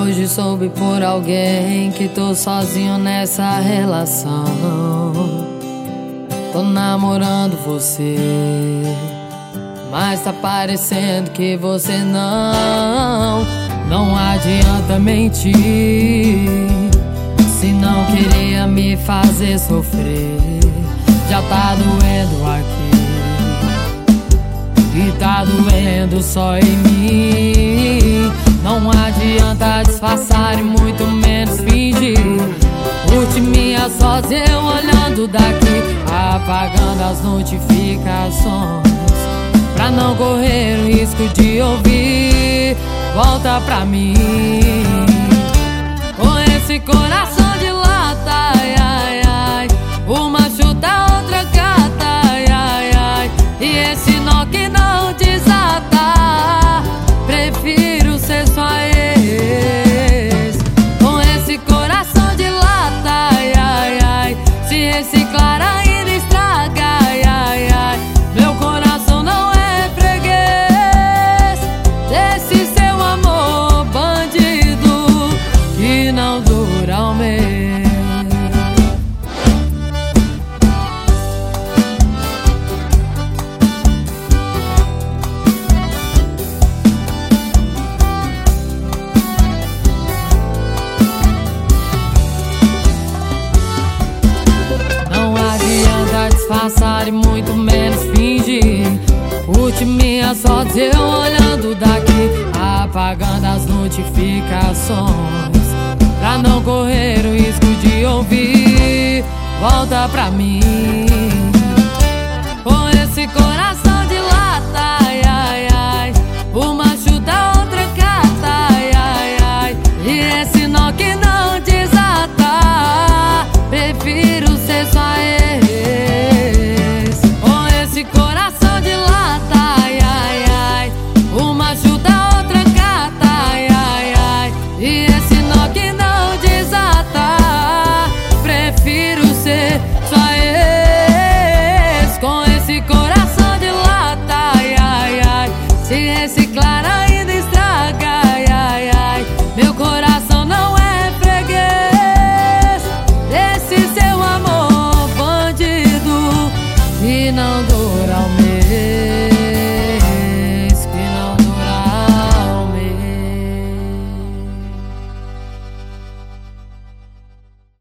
hoje soube por alguém que tô sozinho nessa relação. Tô namorando você, mas tá parecendo que você não adianta mentir. Se não queria me fazer sofrer, já tá doendo aqui e tá doendo só em mim. Não adianta disfarçar e muito menos fingir. Curte minha sós, eu olhando daqui, apagando as notificações, pra não correr o risco de ouvir. Volta pra mim com esse coração de lata, ai, ai, ai. Uma chuta, outra cata, ai, ai, ai. E esse nó que não desata, prefiro ser só ex. Com esse coração de lata, ai, ai, ai. Se reciclar ainda estraga, ai, ai, ai. Meu coração não é freguês desse seu amor bandido que não dura um mês. Disfarçar e muito menos fingir. Curte minha sorte, eu olhando daqui, apagando as notificações, pra não correr o risco de ouvir. Volta pra mim com esse coração